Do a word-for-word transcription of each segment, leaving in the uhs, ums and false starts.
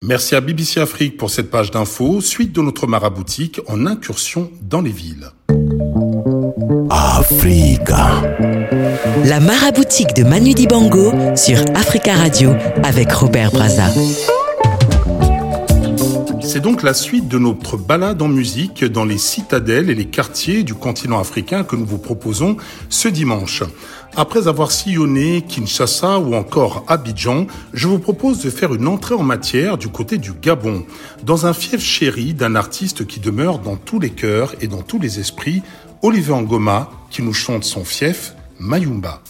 Merci à B B C Afrique pour cette page d'infos, suite de notre maraboutique en incursion dans les villes. Africa. La maraboutique de Manu Dibango sur Africa Radio avec Robert Brazza. C'est donc la suite de notre balade en musique dans les citadelles et les quartiers du continent africain que nous vous proposons ce dimanche. Après avoir sillonné Kinshasa ou encore Abidjan, je vous propose de faire une entrée en matière du côté du Gabon, dans un fief chéri d'un artiste qui demeure dans tous les cœurs et dans tous les esprits, Oliver Ngoma, qui nous chante son fief, Mayumba.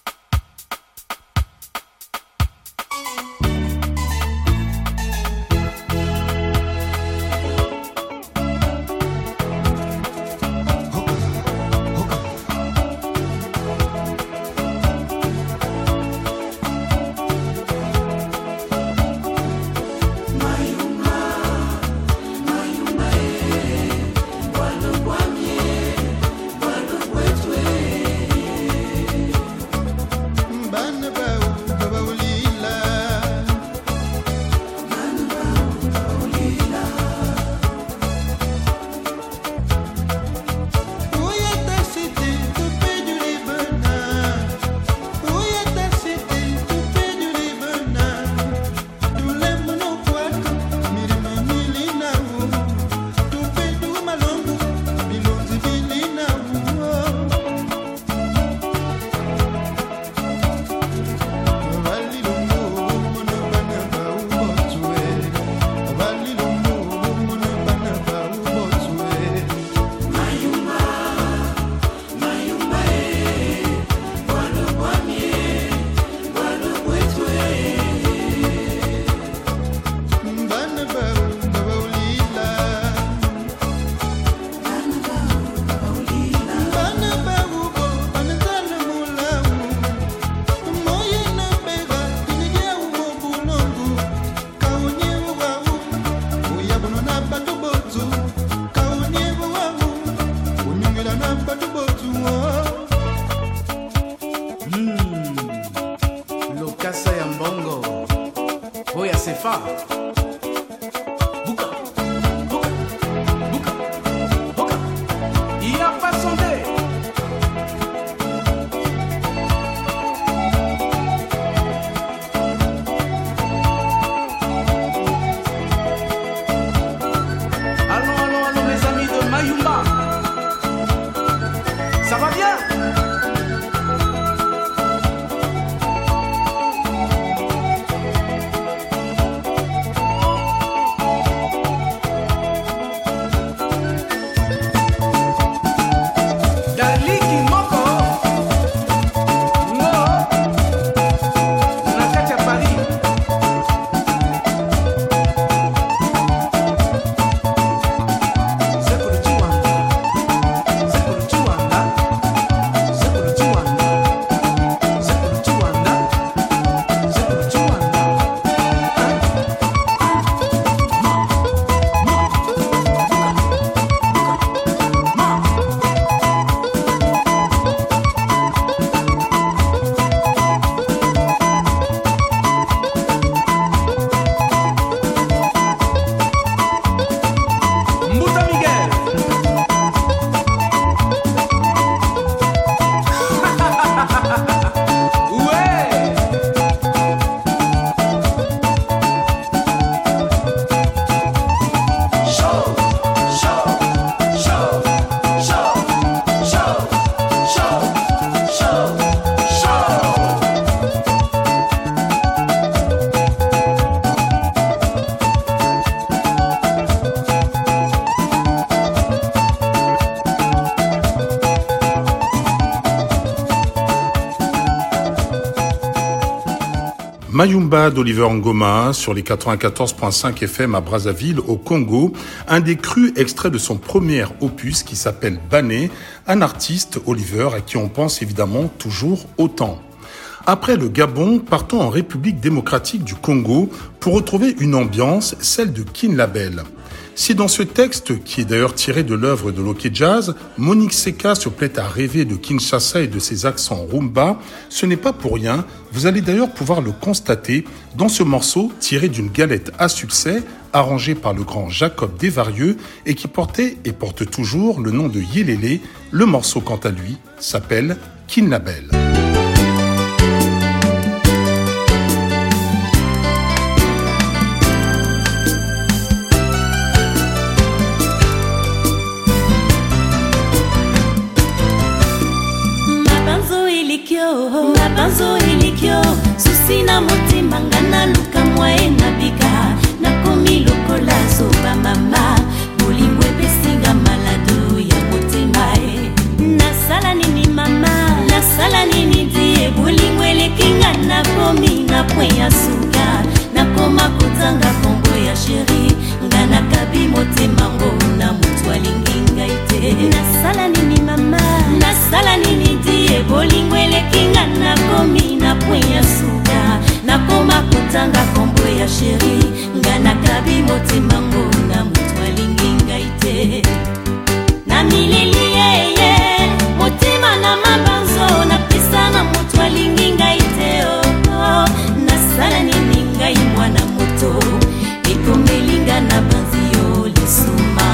Mayumba d'Oliver Ngoma sur les quatre-vingt-quatorze virgule cinq F M à Brazzaville au Congo, un des crus extraits de son premier opus qui s'appelle Bané, un artiste, Oliver, à qui on pense évidemment toujours autant. Après le Gabon, partons en République démocratique du Congo pour retrouver une ambiance, celle de Kin Label. Si dans ce texte, qui est d'ailleurs tiré de l'œuvre de l'Ok Jazz, Monique Seka se plaît à rêver de Kinshasa et de ses accents rumba, ce n'est pas pour rien. Vous allez d'ailleurs pouvoir le constater dans ce morceau tiré d'une galette à succès, arrangé par le grand Jacob Desvarieux et qui portait et porte toujours le nom de Yélélé. Le morceau, quant à lui, s'appelle Kinabel. Mabanzo ilikyo susina motema ngana luka mwae na bika nakomi lokola soba mama bolingo epesinga malado ya motema e nasala nini mama nasala nini die bolingo elekinga nakomi na pwe ya suka nakoma kotanga kombo ya sheri ngana kabi motema ngona mutu alinginga ite nasala nini mama nasala nini die bolingo elekinga nakomi na pwe ya suka nakoma kotanga kombo ya sheri ngana kabi motema ngona mutu alinginga ite na milili yeye motema na mabanzo na pesa na mutu alinginga ite oh, oh. Nasala nini ngai mwana moto ikomelinga na banzio lisuma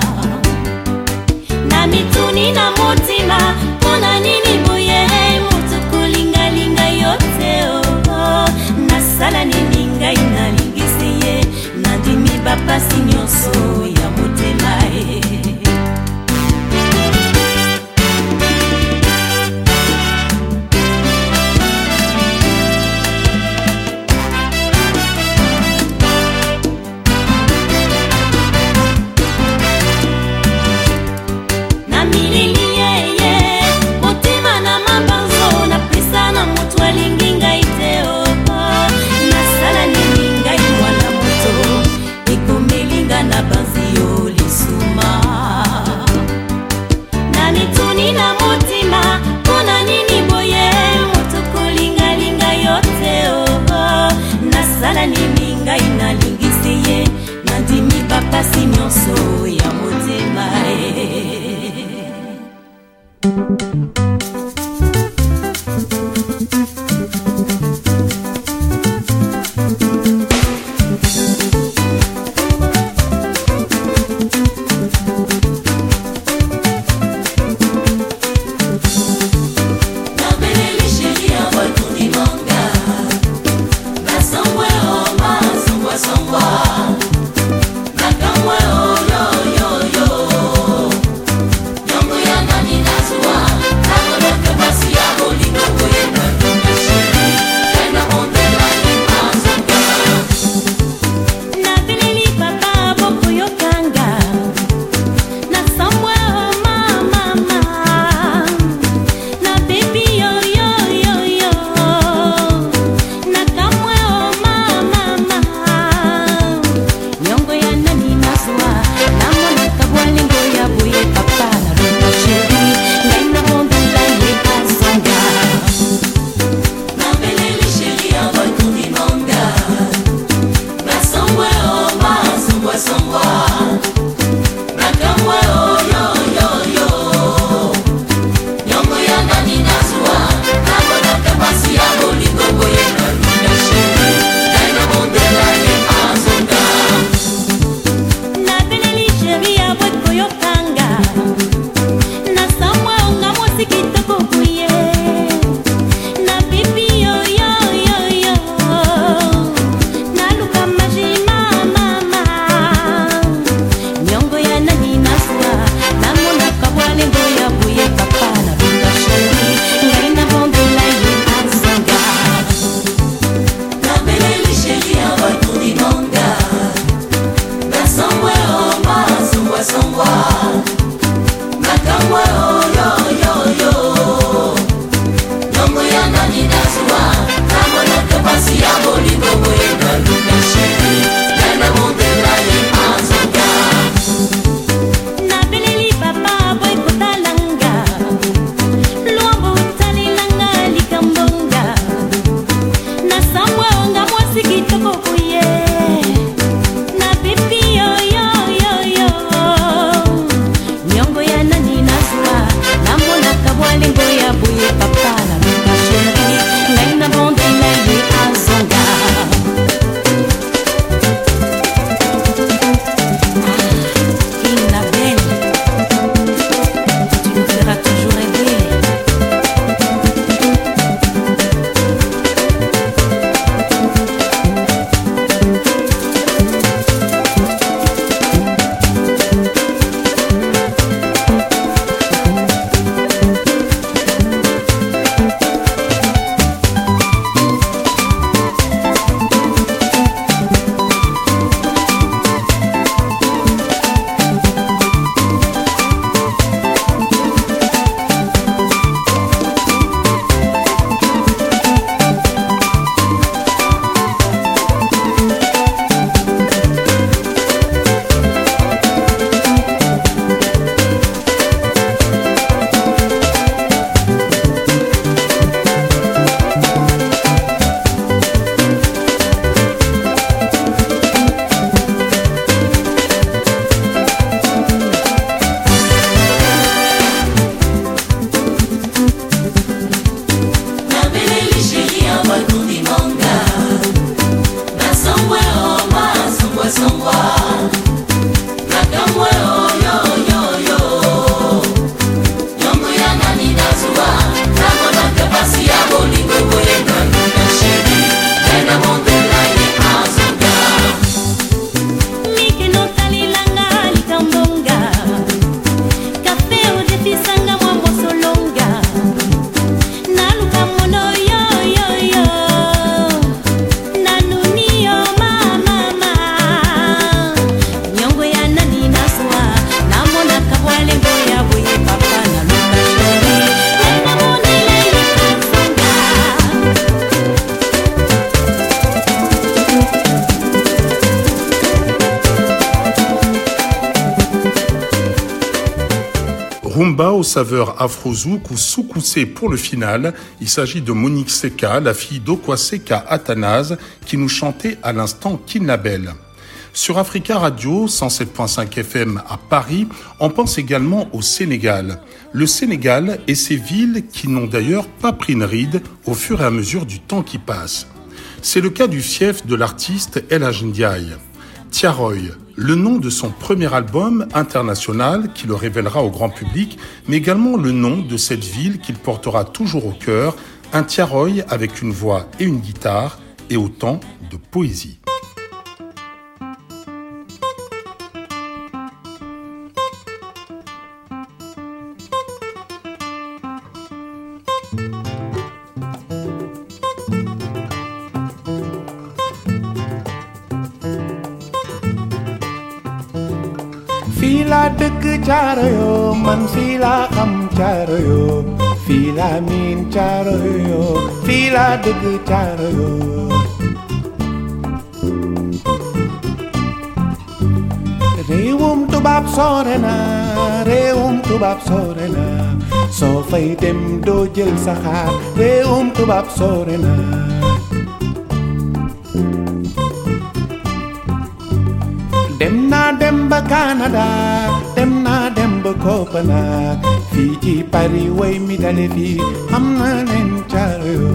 na mituni na motima mona nini boye mutu kulingalinga yote oh, oh. Nasala nini ngai nalingisi ye nandimi bapasi nyonso ya motema e pasi nyonso ya motema Yo, yo, yo, Nyongo ya nani nazua Rumba aux saveurs afro-zouk ou soukoussé pour le final. Il s'agit de Monique Seka, la fille d'Okwaseka Athanase, qui nous chantait à l'instant Kinabel. Sur Africa Radio, cent sept virgule cinq F M à Paris, on pense également au Sénégal. Le Sénégal et ses villes qui n'ont d'ailleurs pas pris une ride au fur et à mesure du temps qui passe. C'est le cas du fief de l'artiste El Hadj Ndiaye. Thiaroye, le nom de son premier album international qui le révélera au grand public, mais également le nom de cette ville qu'il portera toujours au cœur, un Thiaroye avec une voix et une guitare et autant de poésie. fii laa dëkk Caaroyo man fii laa xam Caaroyo fii laa miin Caaroyo fii laa dëkk Caaroyo réewum tubaab sore na réewum tubaab sore na soo fay dem doo jël saxaar réewum tubaab sore na dem naa dem ba Canada dem naa dem ba Copenhague fii ci Paris way mi dale fii xam na leen Caaroyo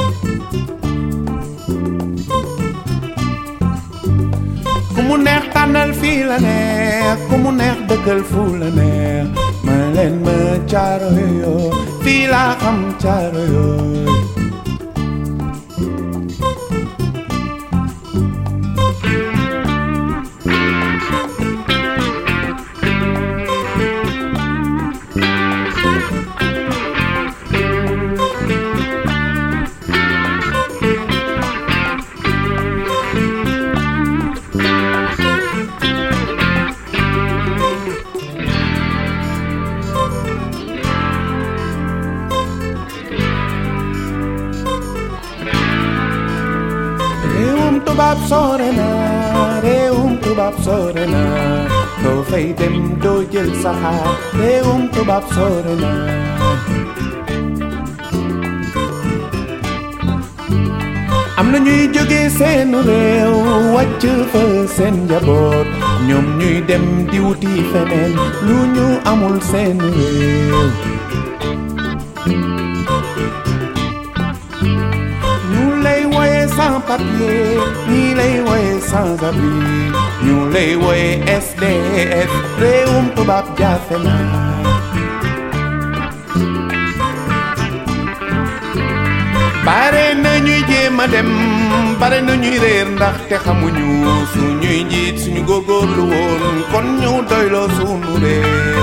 ku mu neex tànnal fii la neex ku mu neex dëkkal fu la neex ma leen ma Caaroyo fii laa xam Caaroyo tubaab sore na réewum tubaab sore na soo fay dem doo jël saxaar réewum tubaab sore na am na ñuy jóge seen réew wàcc fa seen njaboot ñoom ñuy dem di wuti feneen lu ñu amul seen réew sans papier, ni lay woye sans abri, ñu lay woye S D F, réewum tubaab jafe na. bare na ñuy jéem a dem bare na ñuy réer ndax te xamuñu suñuy njiit suñu góorgóorlu woon kon ñu doyloo suñu réew.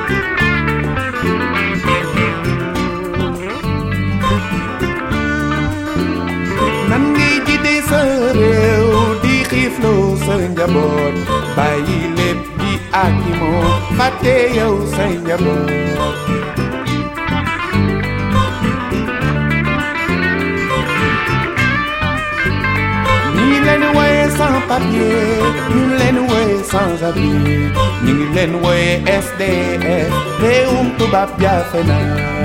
nan ngi jiite sa réew di xiifloo sa njaboot bàyyi lépp di akimoo fàtte yow say njaboot. ñi leen woye sans papier ñu leen woye sans abri ñu ngi leen woye S D F réewum tubaab jafe na.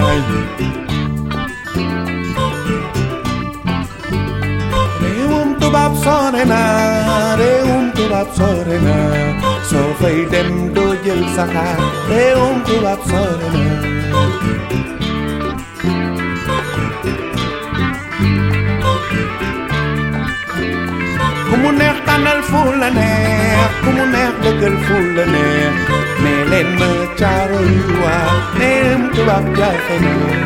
tubaab sore na réewum tubaab sore na soo fay dem doo jël saxaar réewum tubaab sore na. ku mu neex tànnal fu la neex ku mu neex dëggal fu la neex nee leen ma caaro yu waa neem tubaab jaay xëy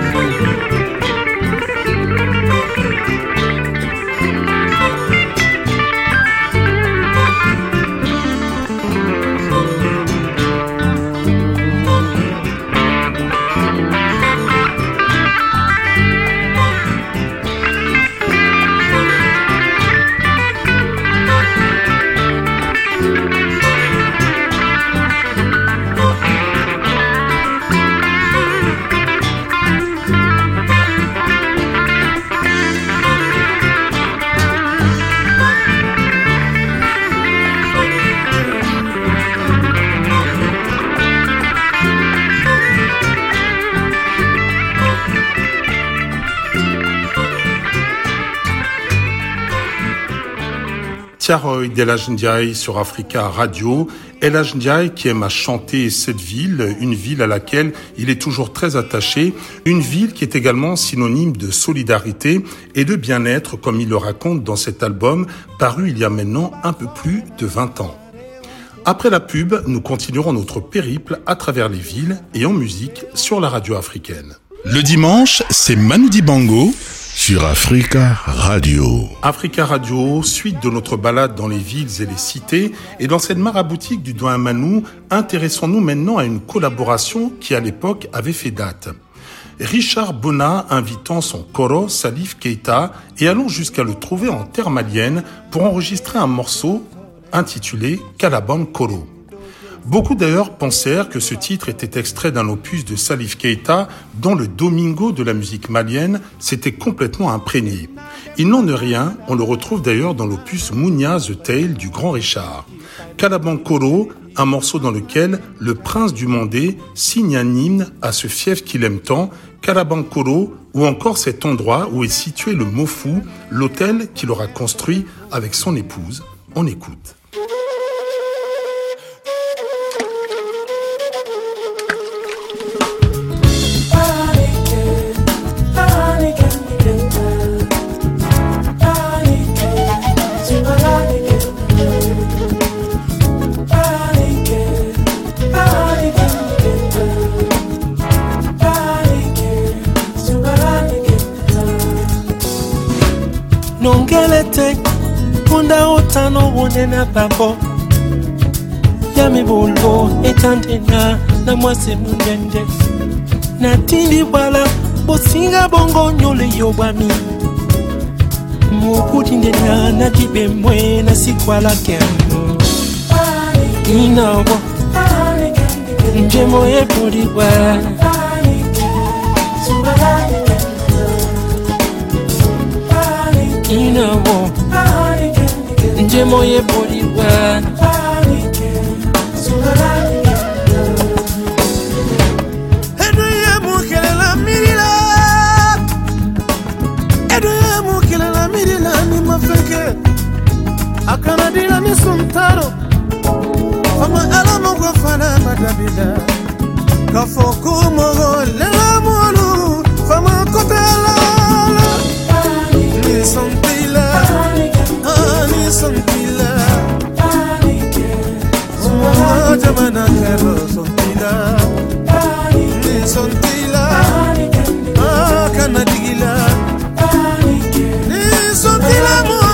Tiaroy d'El Hadj Ndiaye sur Africa Radio. El Hadj Ndiaye qui aime à chanter cette ville, une ville à laquelle il est toujours très attaché, une ville qui est également synonyme de solidarité et de bien-être, comme il le raconte dans cet album paru il y a maintenant un peu plus de vingt ans. Après la pub, nous continuerons notre périple à travers les villes et en musique sur la radio africaine. Le dimanche, c'est Manu Dibango sur Africa Radio. Africa Radio, suite de notre balade dans les villes et les cités. Et dans cette maraboutique du Doyen Manu, intéressons-nous maintenant à une collaboration qui à l'époque avait fait date. Richard Bona invitant son koro Salif Keita et allons jusqu'à le trouver en terre malienne pour enregistrer un morceau intitulé Calaban Koro. Beaucoup d'ailleurs pensèrent que ce titre était extrait d'un opus de Salif Keita dont le Domingo de la musique malienne s'était complètement imprégné. Il n'en est rien, on le retrouve d'ailleurs dans l'opus Mounia The Tale du grand Richard. Calaban Koro, un morceau dans lequel le prince du Mandé signe un hymne à ce fief qu'il aime tant, Calaban Koro, ou encore cet endroit où est situé le Mofou, l'hôtel qu'il aura construit avec son épouse. On écoute. Nongelete Punda otano wonena papo Yami bolbo etantena na mwase mundende Natindi wala bosinga bongo nyole yobami Mukuti ndena na dibe mwe na sikwala kemu Inawo Njemo ye podiwa Inawo Njemo ye podiwa Akana dila ni suntaro Fama alamu kwa fana madabida Kafoku mogo lela mwolu Fama kote alala Ni santila Ah ni santila Zuma jamana kero santila Ni santila Ah kana digila Ni santila mwolu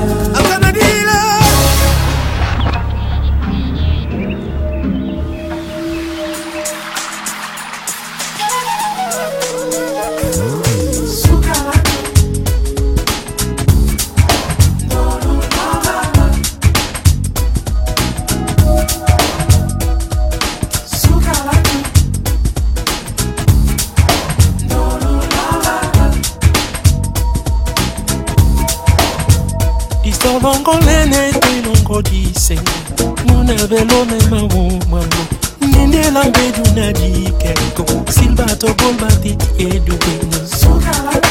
Longo lene te longo dise Muna velo me mawu mango Nende la bedu na di keko Silbato bolbati edu beno Sukala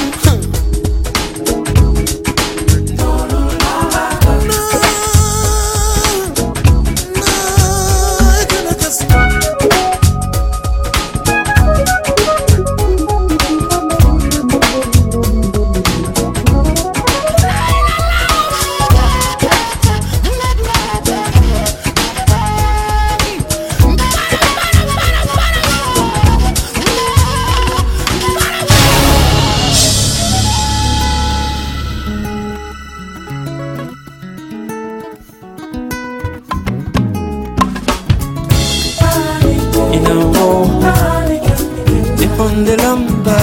Inao Niponde lamba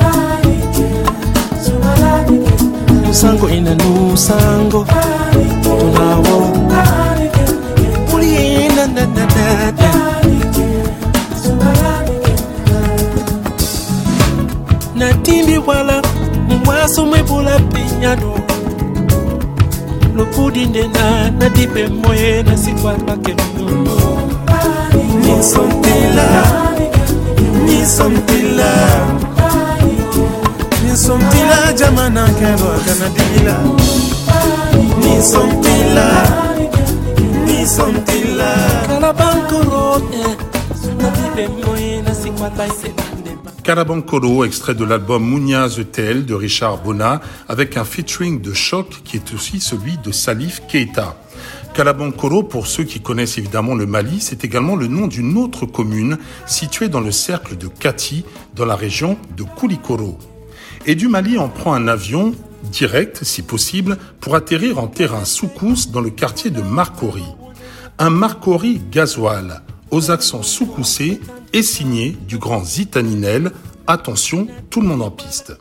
Nusango ina nusango Tunawo Uli na na na na na Natimbi wala Mwaso mwebula pinyano Lopudinde na Nadibe moye na sikwa pake nuno Nisontila Nisontila Nisontila jamana kero akanadila Nisontila Nisontila Kalabankoro Nadibe moye na sikwa pake Karabankoro, extrait de l'album Mounia The Tel de Richard Bona, avec un featuring de Choc qui est aussi celui de Salif Keita. Karabankoro, pour ceux qui connaissent évidemment le Mali, c'est également le nom d'une autre commune située dans le cercle de Kati, dans la région de Koulikoro. Et du Mali, on prend un avion direct, si possible, pour atterrir en terrain soukous dans le quartier de Marcory. Un Marcory gasoil, aux accents soukoussés, est signé du grand Zitaninel. Attention, tout le monde en piste.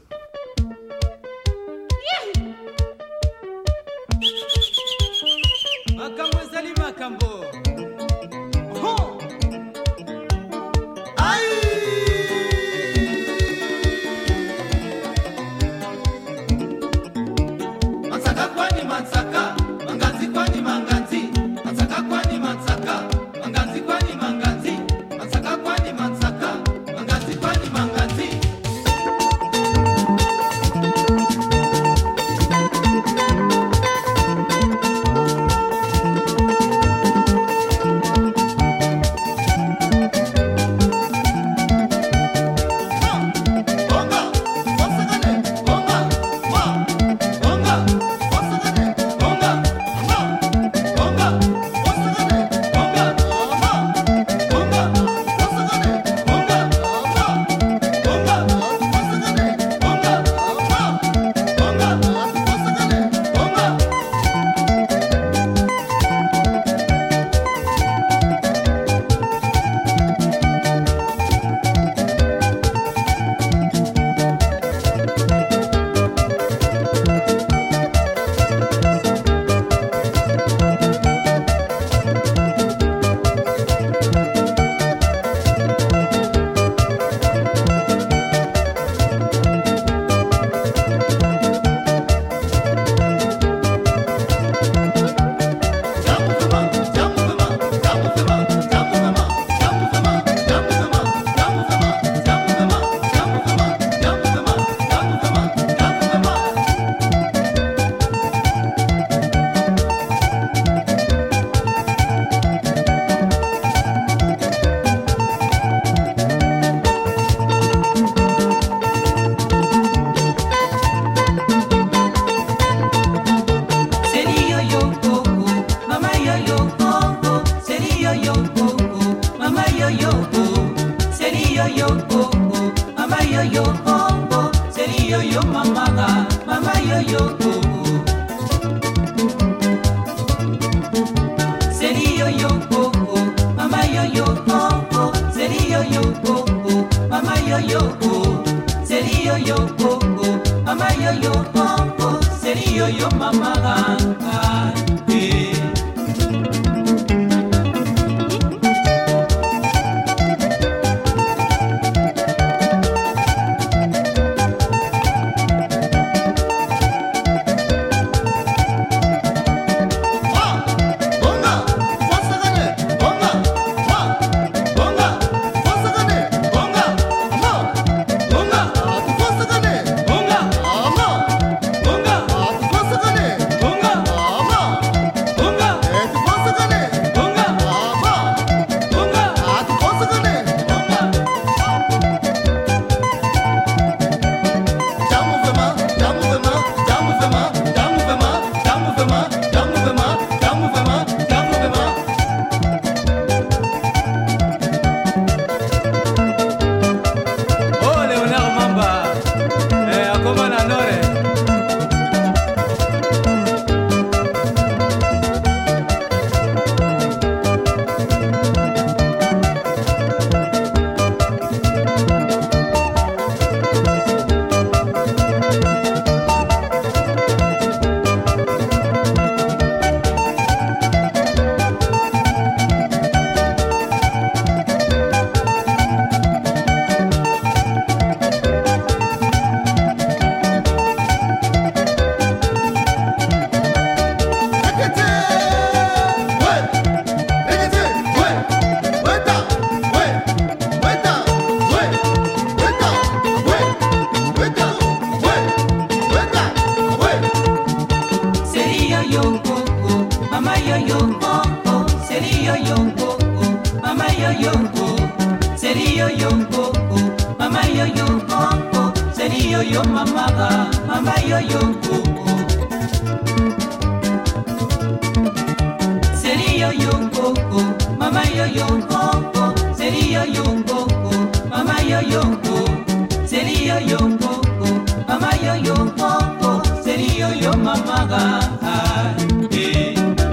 yo mamaga, mama yo yo coco. Seri yo yo coco, mama yo yo coco. Seri yo yo coco, mama yo yo coco. Seri yo yo coco, mama yo yo coco. Seri yo yo mamaga, eh.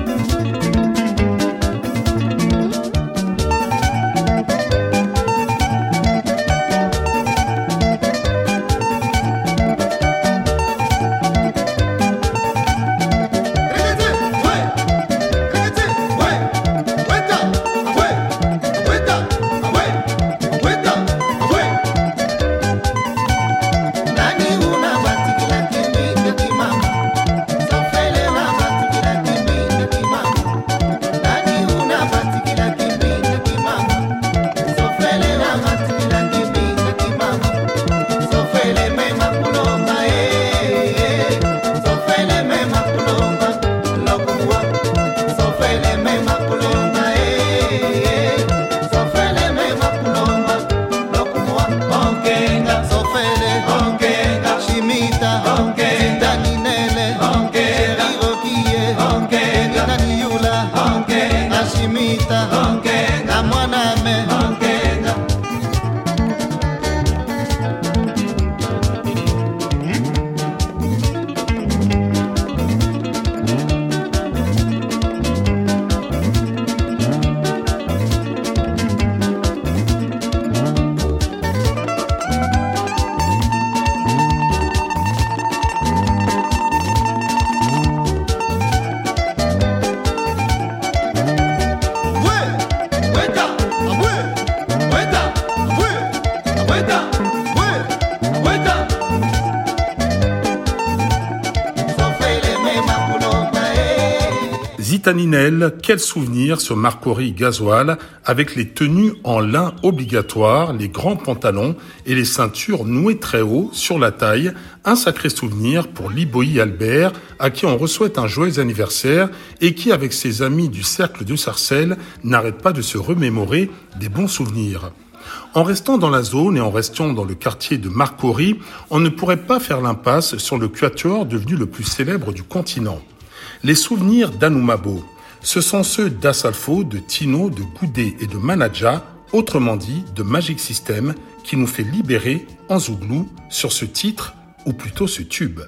Zitaninel, quel souvenir sur Marcory Gasoil avec les tenues en lin obligatoires, les grands pantalons et les ceintures nouées très haut sur la taille. Un sacré souvenir pour Liboï Albert, à qui on souhaite un joyeux anniversaire et qui, avec ses amis du cercle de Sarcelles, n'arrête pas de se remémorer des bons souvenirs. En restant dans la zone et en restant dans le quartier de Marcory, on ne pourrait pas faire l'impasse sur le quatuor devenu le plus célèbre du continent. Les souvenirs d'Anoumabo, ce sont ceux d'Assalfo, de Tino, de Goudé et de Manadja, autrement dit de Magic System, qui nous fait libérer en zouglou sur ce titre, ou plutôt ce tube.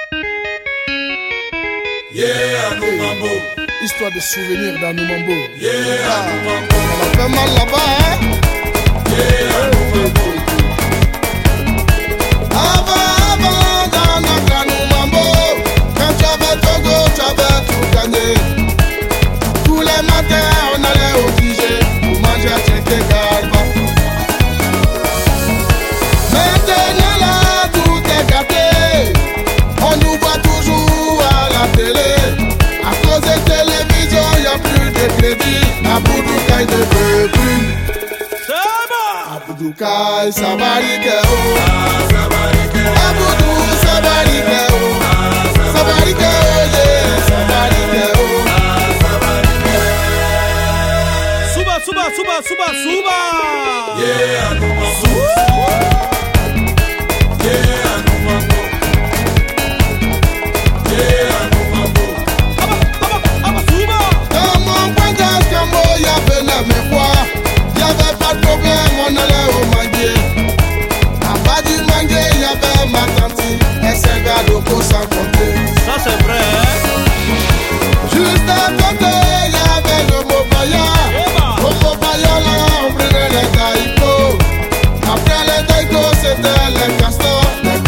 Yeah, Anoumabo. Histoire de souvenirs d'Anoumabo. Yeah, Anoumabo. On a fait mal là-bas, hein? Yeah, Anoumabo. Avant, avant, dans notre Anoumabo, quand tu avais Togo, tu avais tout gagné. Tous les matins, on allait au Q G pour manger à Tchéké Galba. Maintenant là, tout est gâté. On nous voit toujours à la télé. À cause de télévision, il n'y a plus de crédit. Aboudoukay ne veut plus. Aboudoukay, Sabarikeo. Aboudou, Sabarikeo. Sabarikeo, yeah, Sabarikeo. Suba, suba, suba, suba, suba. Yeah, Anoumabo. Yeah, Anoumabo. Yeah, Anoumabo. Aba, aba, aba, suba. Dans mon voyage, Cambo, il y avait la même foi. Il n'y avait pas de problème, on allait au manguier. À bas du manguier, il y avait ma tante. Elle servait à l'eau sans compter. Ça c'est vrai, hein? Juste à côté, il y avait le Mobaya. Au Mobaya, là, on prenait les taïkos. Après les taïkos, c'était les castors. Les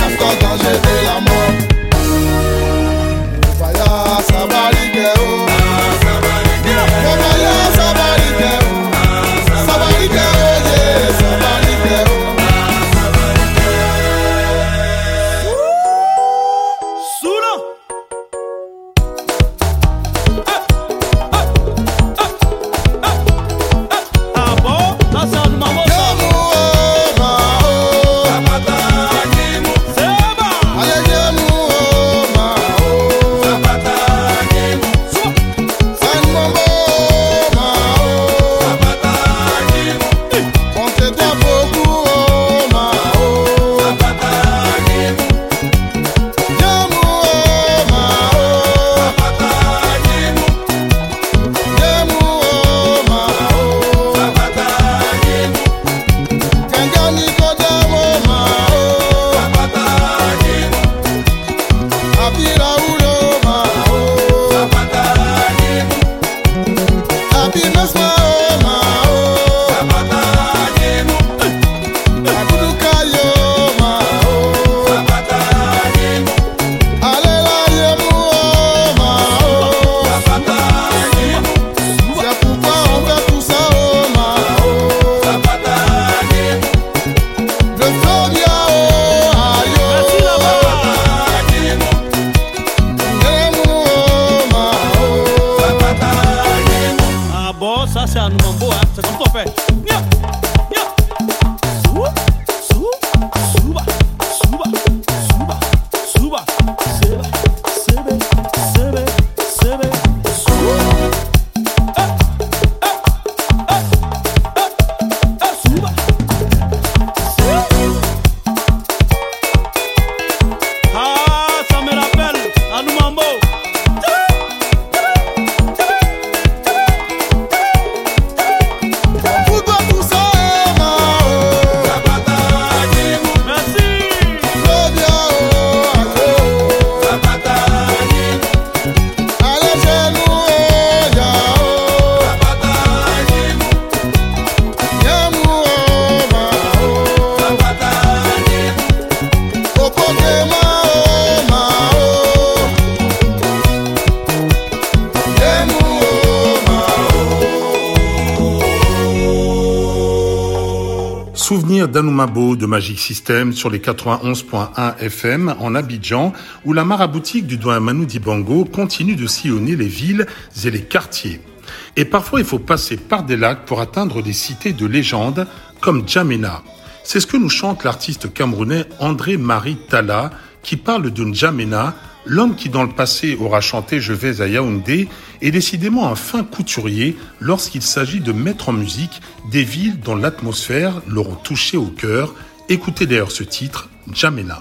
Souvenir d'Anoumabo de Magic System sur les quatre-vingt-onze point un F M en Abidjan, où la maraboutique du doyen Manu Dibango continue de sillonner les villes et les quartiers. Et parfois, il faut passer par des lacs pour atteindre des cités de légende comme N'Djamena. C'est ce que nous chante l'artiste camerounais André-Marie Talla, qui parle de N'Djamena, l'homme qui dans le passé aura chanté « Je vais à Yaoundé » est décidément un fin couturier lorsqu'il s'agit de mettre en musique des villes dont l'atmosphère l'auront touché au cœur. Écoutez d'ailleurs ce titre, N'Djamena.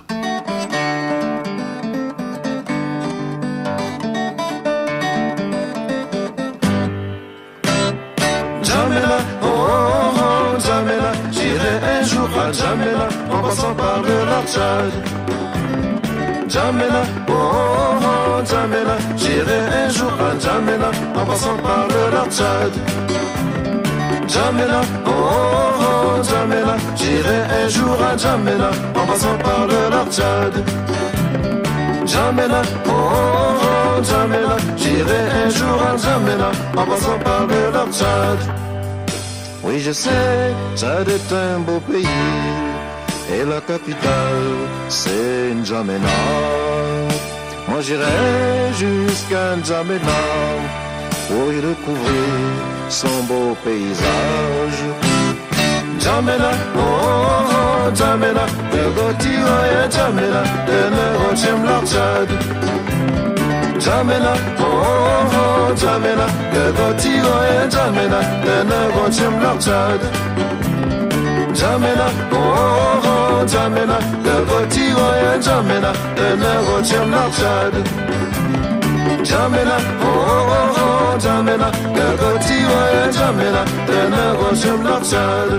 N'Djamena, oh oh oh, N'Djamena, j'irai un jour à N'Djamena en passant par le lac Tchad. N'Djamena, oh oh oh, N'Djamena, j'irai un jour à N'Djamena en passant par le lac Tchad. N'Djamena, oh oh oh, N'Djamena, j'irai un jour à N'Djamena en passant par le lac Tchad. N'Djamena, oh oh oh, N'Djamena, j'irai un jour à N'Djamena en passant par le lac Tchad. Oui, je sais, Tchad est un beau pays. Et la capitale, c'est N'Djamena. Moi j'irai jusqu'à N'Djamena pour y découvrir son beau paysage. N'Djamena, oh oh oh, N'Djamena, de Gotira et N'Djamena, de Nerochem l'Archad. N'Djamena, oh oh oh, N'Djamena, de Gotira et N'Djamena, de Nerochem l'Archad. N'Djamena, oh oh oh, N'Djamena, de Gotira et N'Djamena, de Nerochem l'Archad. N'Djamena, oh oh oh, N'Djamena, de Gotira et N'Djamena, de Nerochem l'Archad.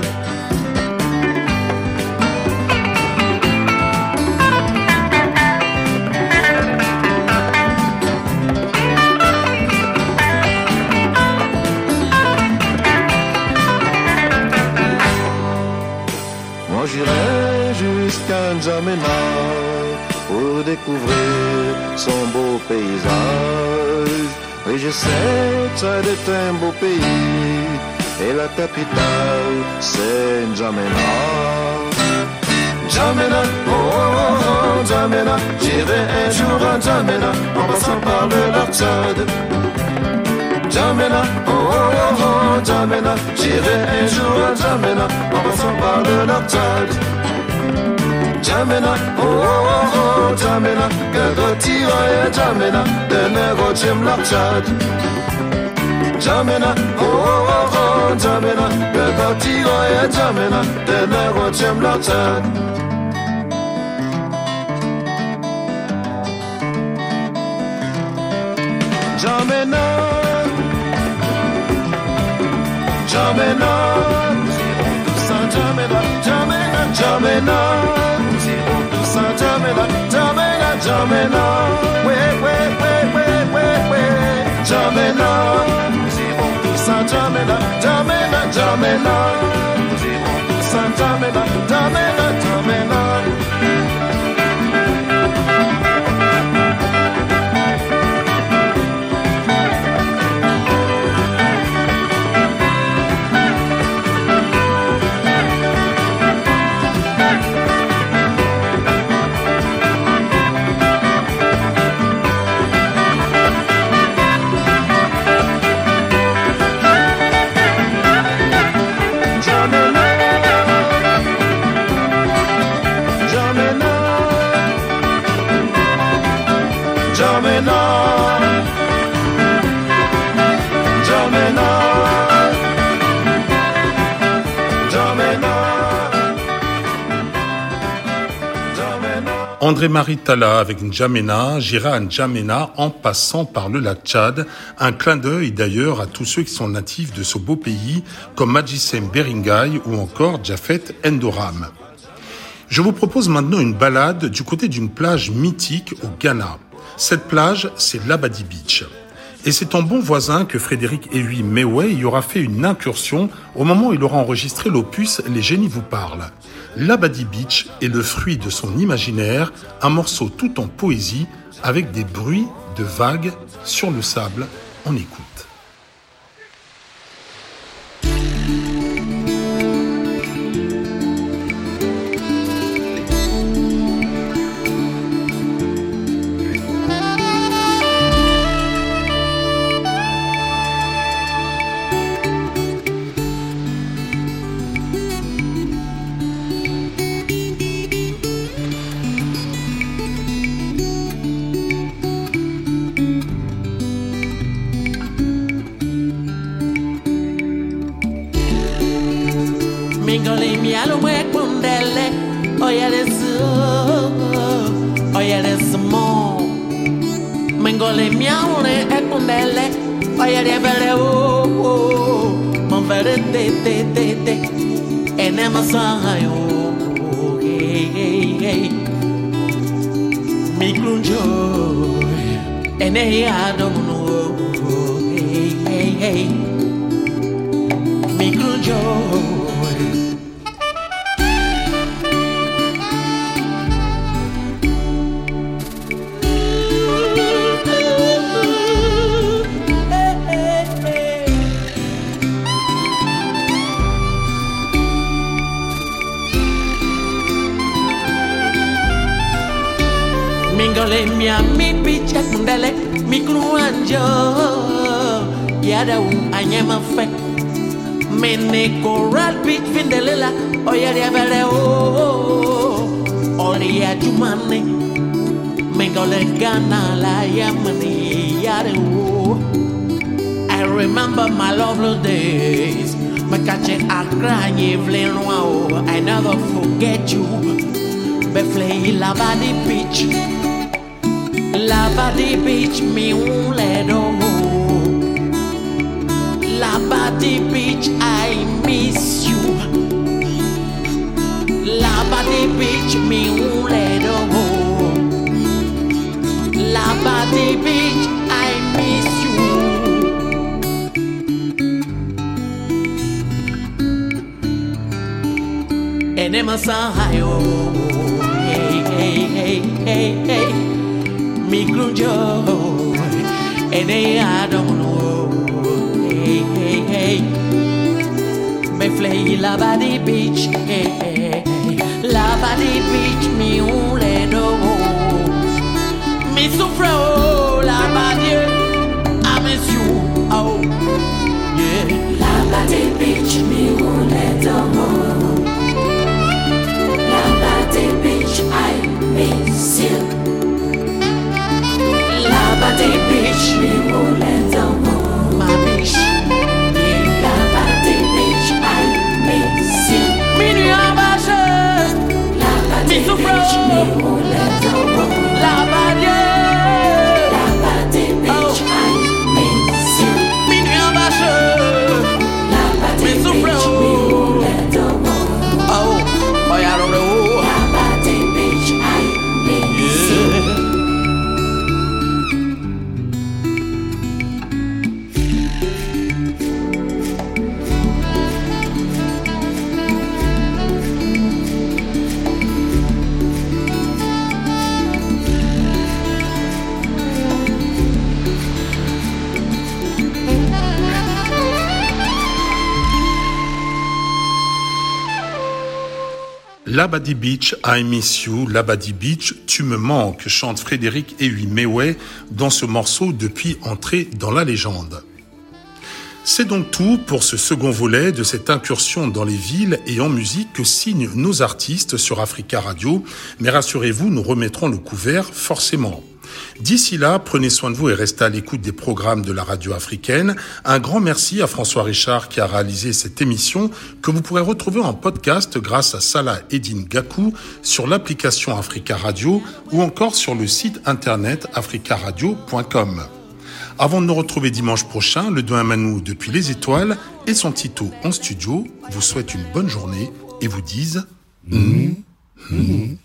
J'irai jusqu'à N'Djamena pour découvrir son beau paysage. Oui, je sais, Tchad est un beau pays et la capitale, c'est N'Djamena. N'Djamena, oh oh oh, N'Djamena, j'irai un jour à N'Djamena en passant par le lac Tchad. N'Djamena, oh oh oh, N'Djamena, j'irai un jour à N'Djamena en passant par le lac Tchad. N'Djamena, oh oh oh, N'Djamena, que Gotira et N'Djamena, de Nerochem l'Archad. N'Djamena, oh oh oh, N'Djamena, que Gotira et N'Djamena, de Nerochem l'Archad. N'Djamena, N'Djamena, nous irons tous à N'Djamena, N'Djamena, N'Djamena, nous irons tous à N'Djamena, N'Djamena, N'Djamena, ouais, ouais, ouais, ouais, ouais, ouais, N'Djamena, nous irons tous à Jamena, Jamena, Jamena. Dirons tous un Jamena, Jamena, Jamena. André-Marie Talla avec N'Djamena, Jira N'Djamena en passant par le lac Tchad. Un clin d'œil d'ailleurs à tous ceux qui sont natifs de ce beau pays comme Madjissem Beringay ou encore Jafet Endoram. Je vous propose maintenant une balade du côté d'une plage mythique au Ghana. Cette plage, c'est l'Abadi Beach. Et c'est en bon voisin que Frédéric Ewi Mewey y aura fait une incursion au moment où il aura enregistré l'opus Les génies vous parlent. L'Abadi Beach est le fruit de son imaginaire, un morceau tout en poésie avec des bruits de vagues sur le sable. On écoute. Mingoli mialo mwek bundele. Oh yeah, this oh yeah, this more. Mingoli mialo mwek bundele. Oh yeah, this bele oh oh. Mon vere te te te te. Enema sayo. Hey hey hey. Miklunjo. Ene ya domuno. Hey hey hey. Miklunjo. Mingole mia mi picha kundele mi kruanjo yada u anyema fe mene coral beach vindelela oyari avere o ori ajumane mingole gana la yamani yada u. I remember my lovely days makache akranye vlenwa o I never forget you befle l'Abadi Beach. L'Abadi Beach, mi un ledo. L'Abadi Beach, I miss you. L'Abadi Beach, mi un ledo. L'Abadi Beach, I miss you. Enema sayo. Hey, hey, hey, hey, hey. Miklunjo, ene I don't know. Hey, hey, hey. Me flay l'Abadi Beach, hey, hey, hey. L'Abadi Beach, mi un ledo. Mi souffre, l'Abadi, I miss you, oh, yeah. L'Abadi Beach, mi un ledo. L'Abadi Beach, I miss you. L'Abadi Beach, mi un ledo. My beach, yeah. L'Abadi Beach, I miss you. mi nuit à marcher. L'Abadi Mi souffre, Beach, mi un ledo. l'Abadi, Labadi Beach, I miss you, Labadi Beach, tu me manques, chante Frédéric Ehuy-Mewey dans ce morceau depuis entrée dans la légende. C'est donc tout pour ce second volet de cette incursion dans les villes et en musique que signent nos artistes sur Africa Radio, mais rassurez-vous, nous remettrons le couvert forcément. D'ici là, prenez soin de vous et restez à l'écoute des programmes de la radio africaine. Un grand merci à François Richard qui a réalisé cette émission que vous pourrez retrouver en podcast grâce à Salah Eddin Gakou sur l'application Africa Radio ou encore sur le site internet africa radio point com. Avant de nous retrouver dimanche prochain, le Doyen Manou depuis les étoiles et son Tito en studio vous souhaite une bonne journée et vous disent mmh, mmh.